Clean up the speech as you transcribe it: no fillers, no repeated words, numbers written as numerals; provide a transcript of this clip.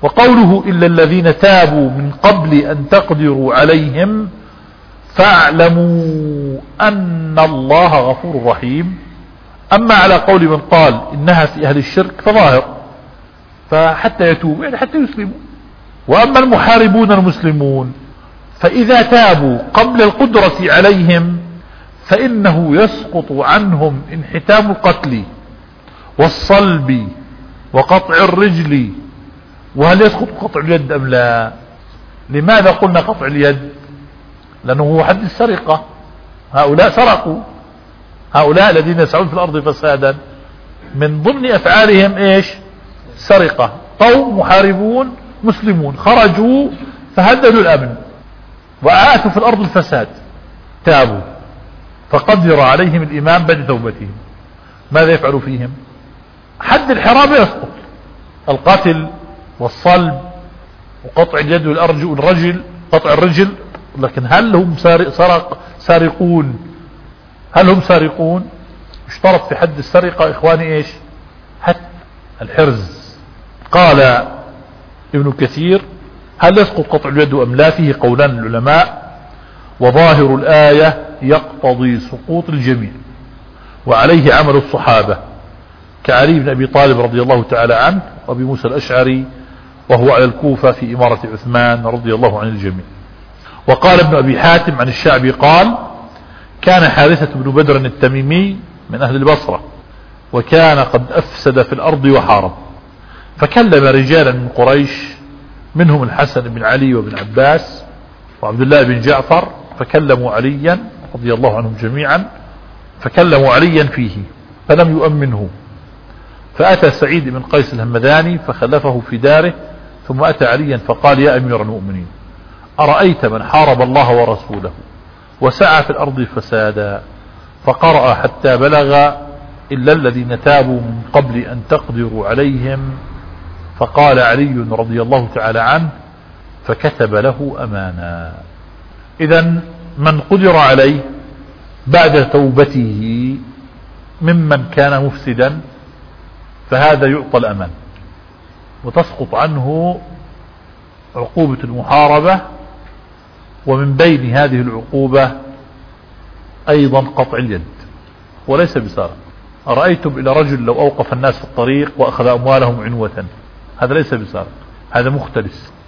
وقوله إلا الذين تابوا من قبل أن تقدروا عليهم فاعلموا أن الله غفور رحيم. أما على قول من قال إنها في أهل الشرك فظاهر، فحتى يتوب يعني حتى يسلموا. وأما المحاربون المسلمون فإذا تابوا قبل القدرة عليهم فإنه يسقط عنهم انحتام القتل والصلب وقطع الرجل. وهل يسقط قطع اليد أم لا؟ لماذا قلنا قطع اليد؟ لأنه هو حد السرقة، هؤلاء سرقوا، هؤلاء الذين يسعون في الأرض فسادا من ضمن أفعالهم إيش؟ سرقة. قوم محاربون مسلمون خرجوا فهددوا الأمن وآتوا في الأرض الفساد، تابوا فقدر عليهم الإمام بعد توبتهم، ماذا يفعل فيهم؟ حد الحرابة يسقط، القتل والصلب وقطع اليد والرجل، قطع الرجل. لكن هل هم سارقون؟ هل هم سارقون؟ اشترط في حد السرقة إخواني إيش؟ حد الحرز. قال ابن كثير هل يسقط قطع اليد أم لا؟ فيه قولان العلماء، وظاهر الآية يقتضي سقوط الجميع، وعليه عمل الصحابة كعلي بن أبي طالب رضي الله تعالى عنه وأبي موسى الأشعري وهو على الكوفة في إمارة عثمان رضي الله عن الجميع. وقال ابن أبي حاتم عن الشعبي قال كان حارثة بن بدر التميمي من أهل البصرة، وكان قد أفسد في الأرض وحارب، فكلم رجالا من قريش منهم الحسن بن علي وابن عباس وعبد الله بن جعفر، فكلموا عليا رضي الله عنهم جميعا، فكلموا عليا فيه فلم يؤمنه، فأتى سعيد بن قيس الهمداني فخلفه في داره، ثم أتى عليا فقال يا أمير المؤمنين أرأيت من حارب الله ورسوله وسعى في الأرض فسادا، فقرأ حتى بلغ إلا الذين تابوا من قبل أن تقدروا عليهم، فقال علي رضي الله تعالى عنه فكتب له أمانا. إذن من قدر عليه بعد توبته ممن كان مفسدا فهذا يعطى الأمان، وتسقط عنه عقوبة المحاربة، ومن بين هذه العقوبة أيضا قطع اليد وليس بسارق. أرأيتم إلى رجل لو أوقف الناس في الطريق وأخذ أموالهم عنوة، هذا ليس بسارق، هذا مختلس.